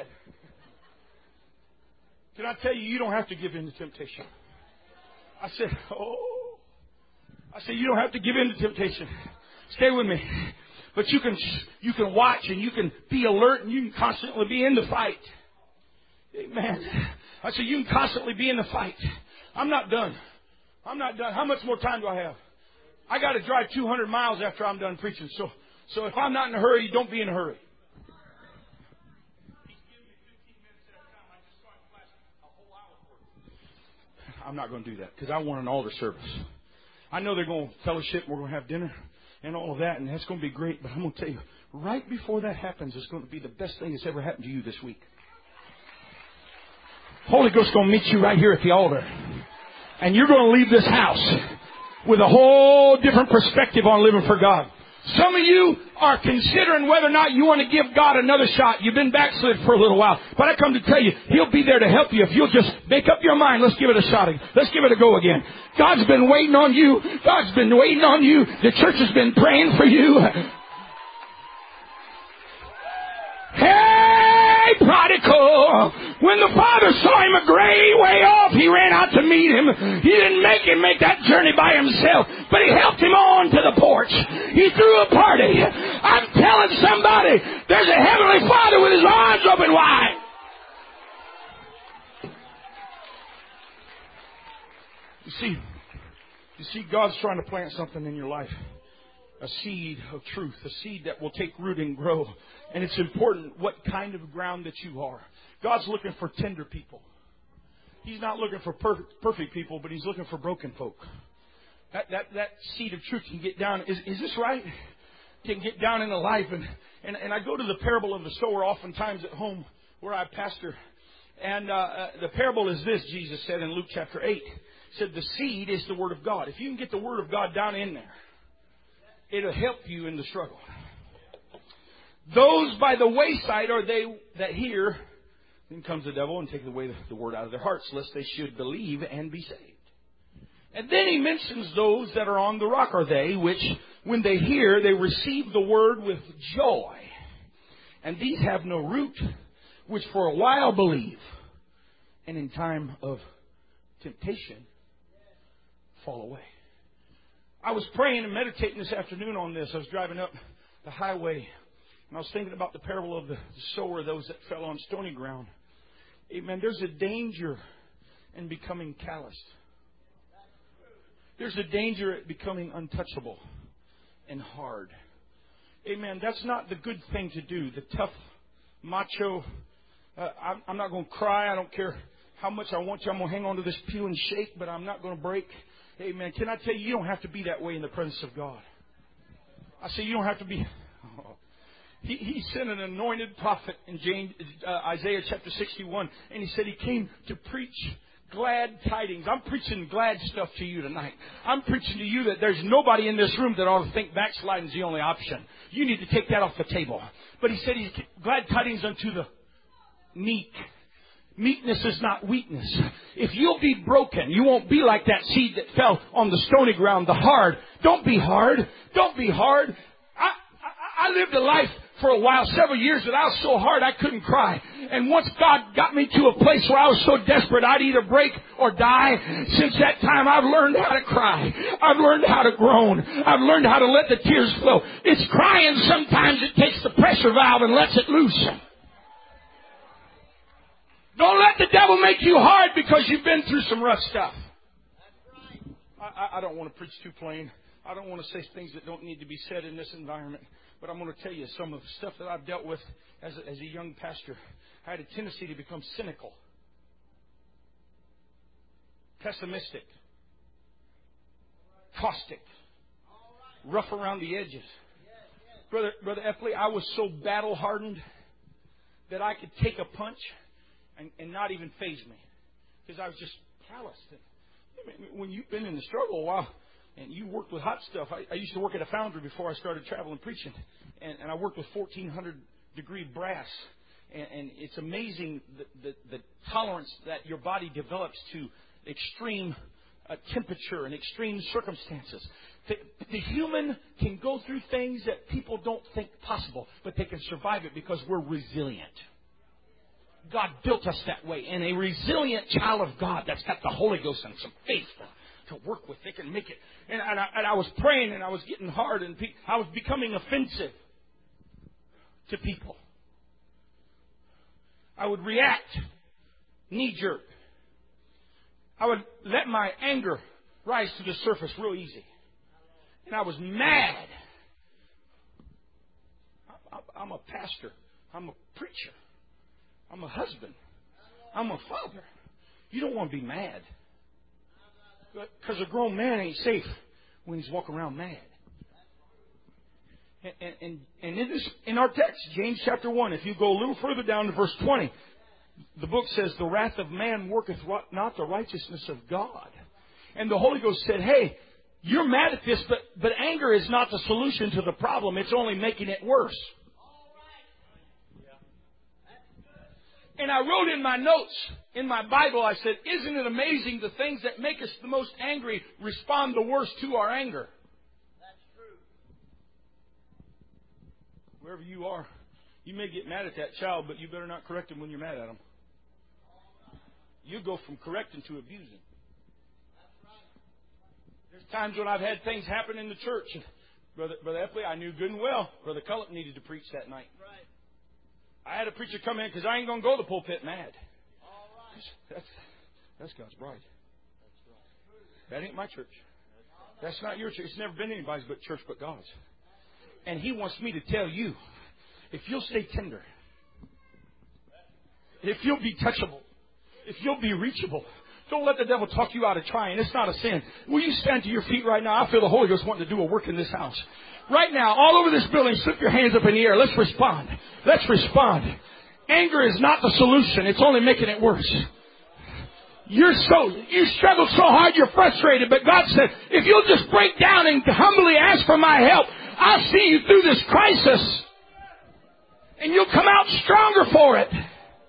Can I tell you, you don't have to give in to temptation. I said, oh. I said, you don't have to give in to temptation. Stay with me. But you can you can watch and you can be alert and you can constantly be in the fight. Amen. I said, you can constantly be in the fight. I'm not done. I'm not done. How much more time do I have? I got to drive two hundred miles after I'm done preaching. So, so if I'm not in a hurry, don't be in a hurry. I'm not going to do that because I want an altar service. I know they're going to fellowship and we're going to have dinner and all of that, and that's going to be great. But I'm going to tell you, right before that happens, it's going to be the best thing that's ever happened to you this week. Holy Ghost is going to meet you right here at the altar. And you're going to leave this house with a whole different perspective on living for God. Some of you are considering whether or not you want to give God another shot. You've been backslid for a little while. But I come to tell you, He'll be there to help you if you'll just make up your mind. Let's give it a shot. Let's give it a go again. God's been waiting on you. God's been waiting on you. The church has been praying for you. Hey, prodigal. When the father saw him a great way off, he ran out to meet him. He didn't make him make that journey by himself, but he helped him on to the porch. He threw a party. I'm telling somebody, there's a heavenly Father with his arms open wide. You see, you see, God's trying to plant something in your life. A seed of truth, a seed that will take root and grow. And it's important what kind of ground that you are. God's looking for tender people. He's not looking for perfect, perfect people, but He's looking for broken folk. That that that seed of truth can get down. Is is this right? Can get down into life. And, and, and I go to the parable of the sower oftentimes at home where I pastor. And uh, uh, the parable is this, Jesus said in Luke chapter eight. He said the seed is the Word of God. If you can get the Word of God down in there, it'll help you in the struggle. Those by the wayside are they that hear. Then comes the devil and takes away the, the word out of their hearts, lest they should believe and be saved. And then he mentions those that are on the rock are they, which when they hear, they receive the word with joy. And these have no root, which for a while believe, and in time of temptation fall away. I was praying and meditating this afternoon on this. I was driving up the highway, and I was thinking about the parable of the sower, those that fell on stony ground. Amen. There's a danger in becoming calloused. There's a danger at becoming untouchable and hard. Amen. That's not the good thing to do. The tough, macho, uh, I'm, I'm not going to cry. I don't care how much I want you. I'm going to hang on to this pew and shake, but I'm not going to break. Amen. Can I tell you, you don't have to be that way in the presence of God. I say you don't have to be. Oh. He, he sent an anointed prophet in James, uh, Isaiah chapter sixty-one, and he said he came to preach glad tidings. I'm preaching glad stuff to you tonight. I'm preaching to you that there's nobody in this room that ought to think backsliding is the only option. You need to take that off the table. But he said he's glad tidings unto the meek. Meekness is not weakness. If you'll be broken, you won't be like that seed that fell on the stony ground, the hard. Don't be hard. Don't be hard. I, I, I lived a life for a while, several years, that I was so hard I couldn't cry. And once God got me to a place where I was so desperate I'd either break or die, since that time I've learned how to cry. I've learned how to groan. I've learned how to let the tears flow. It's crying sometimes it takes the pressure valve and lets it loose. Don't let the devil make you hard because you've been through some rough stuff. I, I don't want to preach too plain. I don't want to say things that don't need to be said in this environment. But I'm going to tell you some of the stuff that I've dealt with as a, as a young pastor. I had a tendency to become cynical, pessimistic, caustic, rough around the edges. Brother, Brother Epley, I was so battle-hardened that I could take a punch and, and not even faze me because I was just calloused. When you've been in the struggle a while, and you worked with hot stuff. I, I used to work at a foundry before I started traveling preaching. And, and I worked with fourteen hundred degree brass. And, and it's amazing the, the, the tolerance that your body develops to extreme uh, temperature and extreme circumstances. The, the human can go through things that people don't think possible, but they can survive it because we're resilient. God built us that way. And a resilient child of God that's got the Holy Ghost and some faith to work with, they can make it. And, and, I, and I was praying and I was getting hard and pe- I was becoming offensive to people. I would react knee-jerk. I would let my anger rise to the surface real easy. And I was mad. I'm a pastor. I'm a preacher. I'm a husband. I'm a father. You don't want to be mad. Because a grown man ain't safe when he's walking around mad. And, and, and in, this, in our text, James chapter one, if you go a little further down to verse twenty, the book says, the wrath of man worketh not the righteousness of God. And the Holy Ghost said, hey, you're mad at this, but, but anger is not the solution to the problem. It's only making it worse. And I wrote in my notes, in my Bible, I said, isn't it amazing the things that make us the most angry respond the worst to our anger? That's true. Wherever you are, you may get mad at that child, but you better not correct him when you're mad at him. You go from correcting to abusing. There's times when I've had things happen in the church. And Brother, Brother Epley, I knew good and well Brother Cullip needed to preach that night. Right. I had a preacher come in because I ain't going to go to the pulpit mad. That's, that's God's bride. That ain't my church. That's not your church. It's never been anybody's but church but God's. And He wants me to tell you, if you'll stay tender, if you'll be touchable, if you'll be reachable, don't let the devil talk you out of trying. It's not a sin. Will you stand to your feet right now? I feel the Holy Ghost wanting to do a work in this house. Right now, all over this building, slip your hands up in the air. Let's respond. Let's respond. Anger is not the solution. It's only making it worse. You're so, you struggle so hard you're frustrated, but God said, if you'll just break down and humbly ask for my help, I'll see you through this crisis. And you'll come out stronger for it.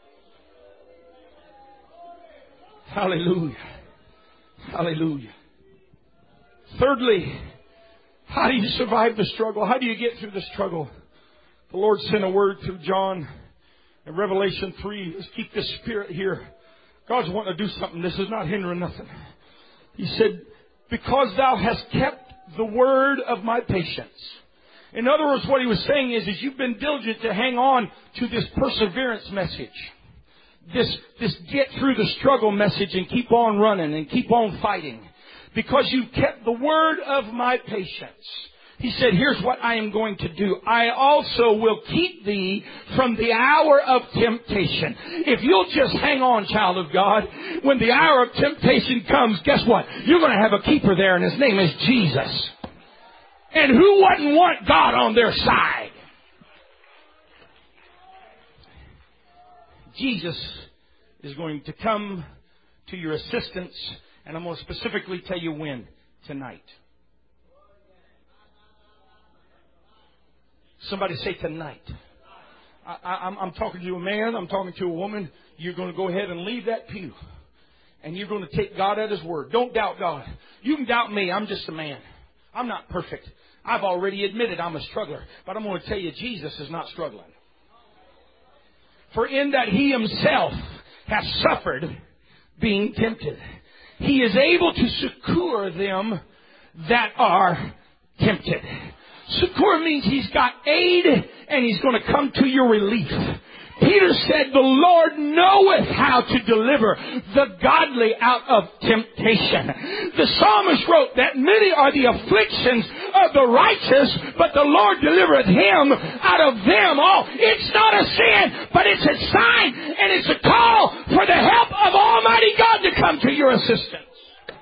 Hallelujah. Hallelujah. Thirdly, how do you survive the struggle? How do you get through the struggle? The Lord sent a word through John in Revelation three. Let's keep this spirit here. God's wanting to do something. This is not hindering nothing. He said, because thou hast kept the word of my patience. In other words, what he was saying is, is you've been diligent to hang on to this perseverance message. This, this get through the struggle message and keep on running and keep on fighting. Because you've kept the word of my patience. He said, here's what I am going to do. I also will keep thee from the hour of temptation. If you'll just hang on, child of God, when the hour of temptation comes, guess what? You're going to have a keeper there, and his name is Jesus. And who wouldn't want God on their side? Jesus is going to come to your assistance, and I'm going to specifically tell you when. Tonight. Somebody say tonight. I, I, I'm, I'm talking to a man. I'm talking to a woman. You're going to go ahead and leave that pew. And you're going to take God at His word. Don't doubt God. You can doubt me. I'm just a man. I'm not perfect. I've already admitted I'm a struggler. But I'm going to tell you, Jesus is not struggling. For in that He Himself has suffered being tempted, He is able to succor them that are tempted. Succor means He's got aid and He's going to come to your relief. Peter said, the Lord knoweth how to deliver the godly out of temptation. The psalmist wrote that many are the afflictions of the righteous, but the Lord delivereth him out of them all. It's not a sin, but it's a sign and it's a call for the help of Almighty God to come to your assistance.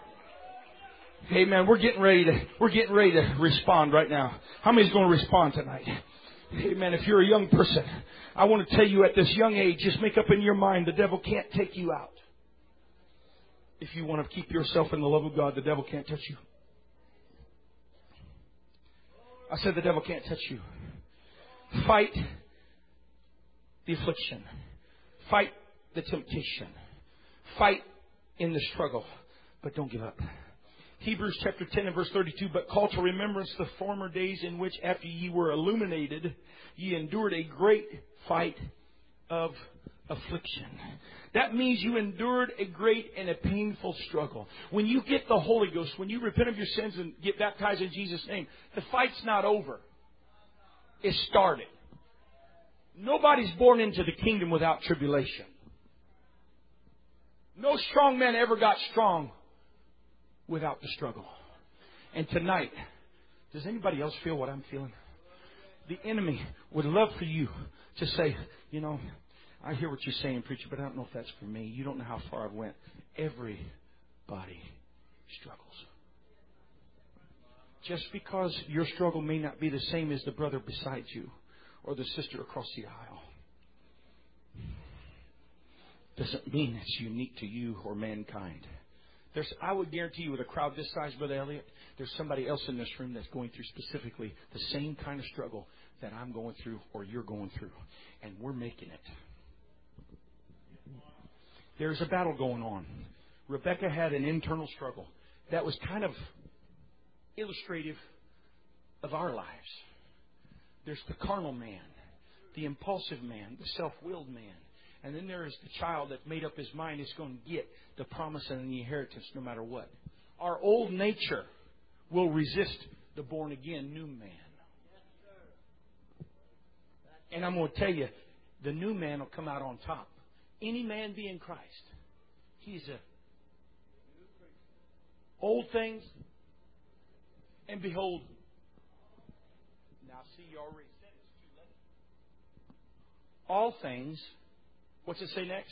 Amen. We're getting ready to, we're getting ready to respond right now. How many's going to respond tonight? Amen. If you're a young person, I want to tell you at this young age, just make up in your mind, the devil can't take you out. If you want to keep yourself in the love of God, the devil can't touch you. I said the devil can't touch you. Fight the affliction. Fight the temptation. Fight in the struggle. But don't give up. Hebrews chapter ten and verse thirty-two, but call to remembrance the former days in which after ye were illuminated, ye endured a great fight of affliction. That means you endured a great and a painful struggle. When you get the Holy Ghost, when you repent of your sins and get baptized in Jesus' name, the fight's not over. It started. Nobody's born into the kingdom without tribulation. No strong man ever got strong without the struggle. And tonight, does anybody else feel what I'm feeling? The enemy would love for you to say, you know, I hear what you're saying, preacher, but I don't know if that's for me. You don't know how far I've went. Everybody struggles. Just because your struggle may not be the same as the brother beside you or the sister across the aisle doesn't mean it's unique to you or mankind. There's, I would guarantee you with a crowd this size, Brother Elliot, there's somebody else in this room that's going through specifically the same kind of struggle that I'm going through or you're going through. And we're making it. There's a battle going on. Rebecca had an internal struggle that was kind of illustrative of our lives. There's the carnal man, the impulsive man, the self-willed man. And then there is the child that made up his mind is going to get the promise and the inheritance no matter what. Our old nature will resist the born-again new man. And I'm going to tell you, the new man will come out on top. Any man be in Christ, he's a old things, and behold, now see, you already said it's too late. All things. What's it say next?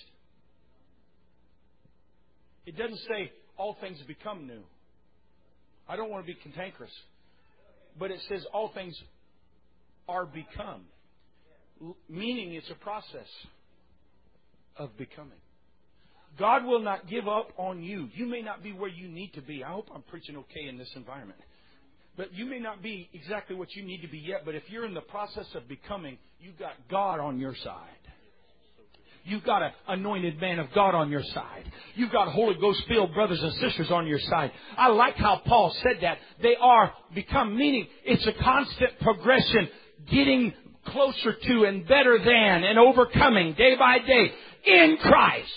It doesn't say all things have become new. I don't want to be cantankerous. But it says all things are become. Meaning it's a process of becoming. God will not give up on you. You may not be where you need to be. I hope I'm preaching okay in this environment. But you may not be exactly what you need to be yet. But if you're in the process of becoming, you've got God on your side. You've got an anointed man of God on your side. You've got Holy Ghost filled brothers and sisters on your side. I like how Paul said that. They are become, meaning it's a constant progression, getting closer to and better than and overcoming day by day in Christ.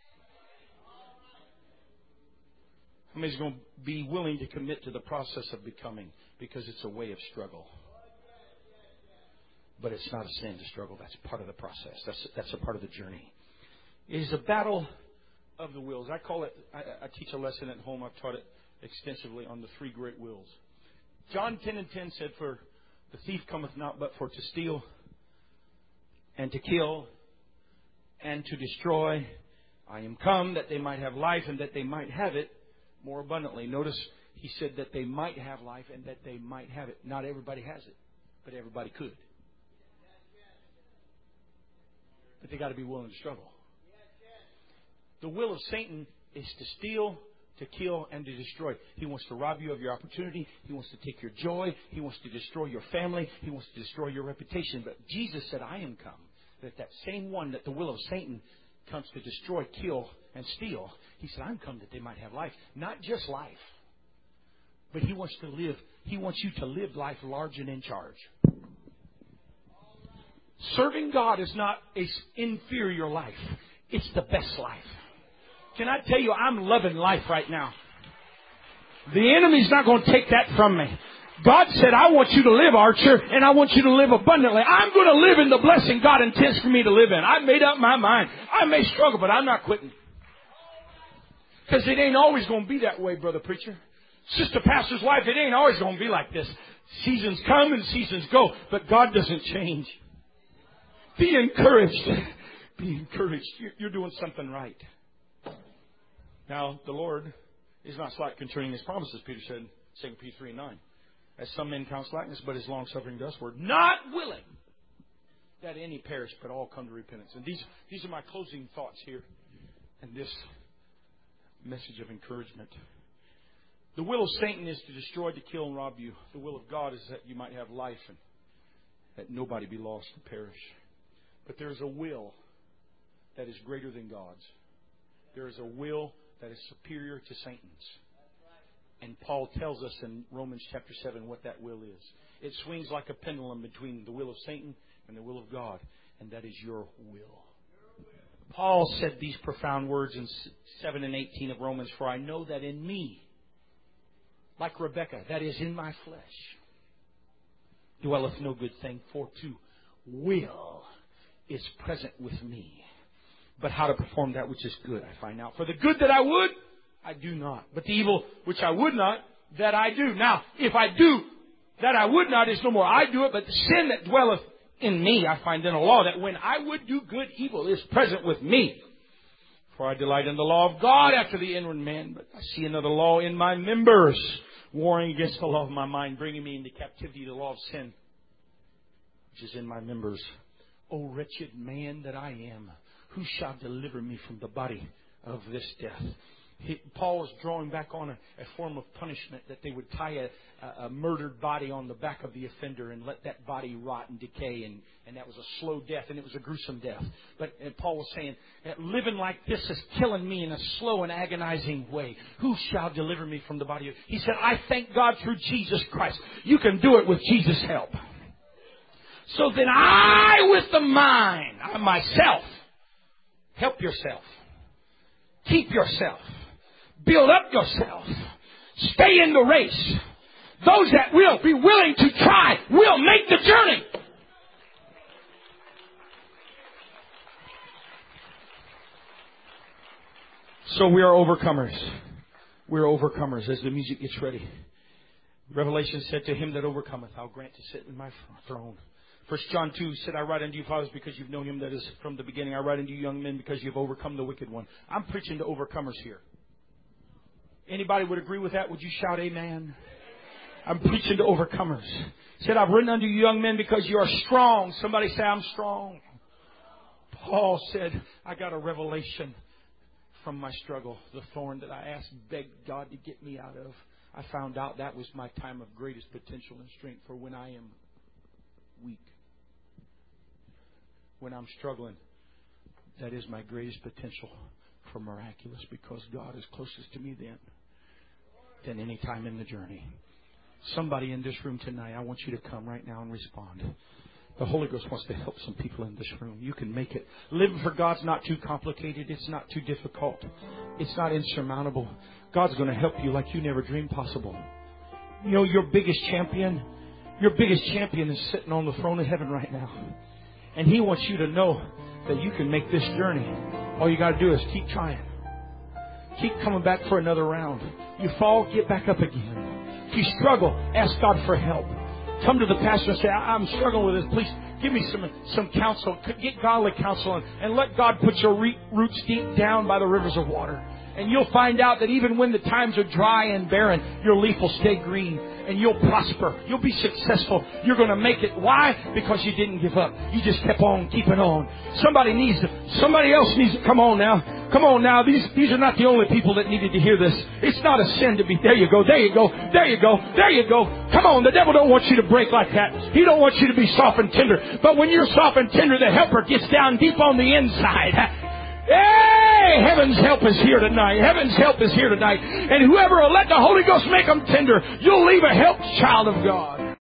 How many's going to be willing to commit to the process of becoming? Because it's a way of struggle. But it's not a sin to struggle. That's part of the process. That's that's a part of the journey. It is a battle of the wills. I call it, I, I teach a lesson at home. I've taught it extensively on the three great wills. John ten and ten said, for the thief cometh not but for to steal and to kill and to destroy. I am come that they might have life and that they might have it more abundantly. Notice he said that they might have life and that they might have it. Not everybody has it, but everybody could. But they got to be willing to struggle. The will of Satan is to steal, to kill, and to destroy. He wants to rob you of your opportunity. He wants to take your joy. He wants to destroy your family. He wants to destroy your reputation. But Jesus said, I am come. That that same one that the will of Satan comes to destroy, kill, and steal. He said, I'm come that they might have life. Not just life. But He wants to live He wants you to live life large and in charge. Serving God is not an inferior life. It's the best life. Can I tell you, I'm loving life right now. The enemy's not going to take that from me. God said, I want you to live, Archer, and I want you to live abundantly. I'm going to live in the blessing God intends for me to live in. I made up my mind. I may struggle, but I'm not quitting. Because it ain't always going to be that way, brother preacher. Sister pastor's wife, it ain't always going to be like this. Seasons come and seasons go, but God doesn't change. Be encouraged. Be encouraged. You're doing something right. Now, the Lord is not slack concerning His promises, Peter said in Second Peter three and nine. As some men count slackness, but His long-suffering to us, we're not willing that any perish, but all come to repentance. And these, these are my closing thoughts here in this message of encouragement. The will of Satan is to destroy, to kill, and rob you. The will of God is that you might have life and that nobody be lost and perish. But there is a will that is greater than God's. There is a will that is superior to Satan's. And Paul tells us in Romans chapter seven what that will is. It swings like a pendulum between the will of Satan and the will of God. And that is your will. Paul said these profound words in seven and eighteen of Romans. For I know that in me, like Rebekah, that is in my flesh, dwelleth no good thing. For to will is present with me. But how to perform that which is good, I find out. For the good that I would, I do not. But the evil which I would not, that I do. Now, if I do that I would not, is no more I do it, but the sin that dwelleth in me, I find in a law, that when I would do good, evil is present with me. For I delight in the law of God after the inward man, but I see another law in my members, warring against the law of my mind, bringing me into captivity to the law of sin, which is in my members. O wretched man that I am, who shall deliver me from the body of this death? He, Paul is drawing back on a, a form of punishment that they would tie a, a, a murdered body on the back of the offender and let that body rot and decay. And, and that was a slow death, and it was a gruesome death. But and Paul was saying, living like this is killing me in a slow and agonizing way. Who shall deliver me from the body of... He said, I thank God through Jesus Christ. You can do it with Jesus' help. So then I, with the mind, I myself, help yourself. Keep yourself. Build up yourself. Stay in the race. Those that will be willing to try will make the journey. So we are overcomers. We are overcomers as the music gets ready. Revelation said, to him that overcometh, I'll grant to sit in my throne. First John two said, I write unto you, fathers, because you've known him that is from the beginning. I write unto you, young men, because you've overcome the wicked one. I'm preaching to overcomers here. Anybody would agree with that? Would you shout amen? I'm preaching to overcomers. He said, I've written unto you, young men, because you are strong. Somebody say, I'm strong. Paul said, I got a revelation from my struggle. The thorn that I asked, begged God to get me out of. I found out that was my time of greatest potential and strength for when I am weak. When I'm struggling, that is my greatest potential for miraculous, because God is closest to me then than any time in the journey. Somebody in this room tonight, I want you to come right now and respond. The Holy Ghost wants to help some people in this room. You can make it. Living for God's not too complicated. It's not too difficult. It's not insurmountable. God's going to help you like you never dreamed possible. You know, your biggest champion, your biggest champion is sitting on the throne of heaven right now. And He wants you to know that you can make this journey. All you got to do is keep trying. Keep coming back for another round. You fall, get back up again. If you struggle, ask God for help. Come to the pastor and say, I'm struggling with this. Please give me some some counsel. Get godly counsel and, and let God put your re- roots deep down by the rivers of water. And you'll find out that even when the times are dry and barren, your leaf will stay green. And you'll prosper. You'll be successful. You're going to make it. Why? Because you didn't give up. You just kept on keeping on. Somebody needs to, somebody else needs to, come on now. Come on now. These, these are not the only people that needed to hear this. It's not a sin to be, there you go, there you go, there you go, there you go. Come on. The devil don't want you to break like that. He don't want you to be soft and tender. But when you're soft and tender, the helper gets down deep on the inside. Hey! Hey, heaven's help is here tonight. Heaven's help is here tonight. And whoever will let the Holy Ghost make them tender, you'll leave a helped child of God.